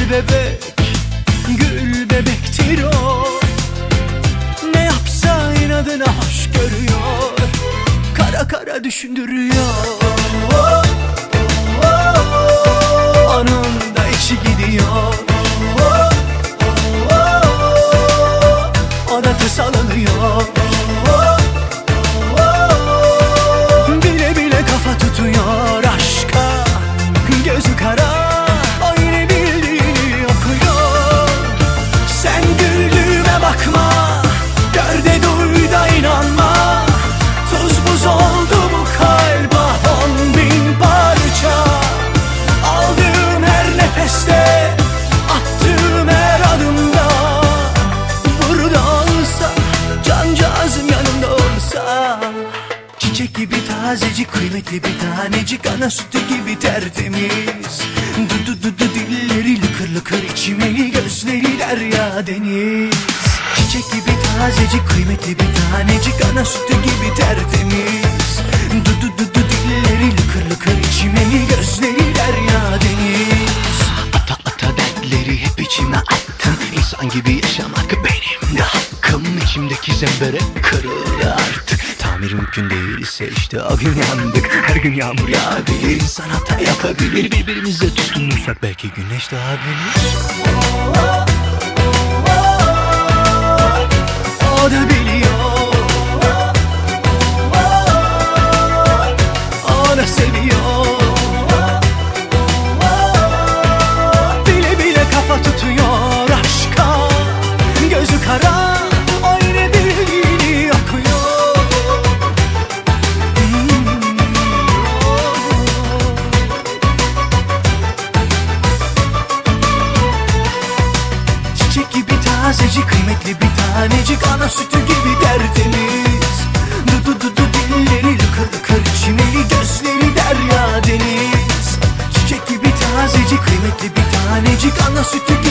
bebek, gül bebektir o. Ne yapsa inadına hoş görüyor, kara kara düşündürüyor. Onun da içi gidiyor, o da tasalanıyor. Bile bile kafa tutuyor aşka, gözü kara, o yine bildiğini okuyor. Sen güldüğüme bakma, gör de duy da inanma. Tuz buz oldu bu kalp, 10.000 parça. Aldığım her nefeste, attığım her adımda. Burada olsa, cancağızım yanımda olsa. Çiçek gibi tazecik, kıymetli bir tanecik, ana sütü gibi tertemiz. Du dilleri lıkır lıkır içimeli, gözleri derya deniz. Çiçek gibi tazecik, kıymetli bir tanecik, ana sütü gibi tertemiz. Du dilleri lıkır lıkır içimeli, gözleri derya deniz. Ata ata dertleri hep içime attım, İnsan gibi yaşamak benim de hakkım. İçimdeki zembere kırıldı artık, tamir mümkün değilse işte o gün yandık. Her gün yağmur yağabilir, insan hata yapabilir. Birbirimize tutunursak belki güneş doğabilir. O da biliyor, o da seviyor. Bile bile kafa tutuyor aşka, gözü kara, o yine bildiğini okuyor. Çiçek gibi tazecik, kıymetli bir tanecik, ana sütü gibi tertemiz. Du dilleri lıkır lıkır içimeli, gözleri derya deniz. Çiçek gibi tazecik, kıymetli bir tanecik, ana sütü gibi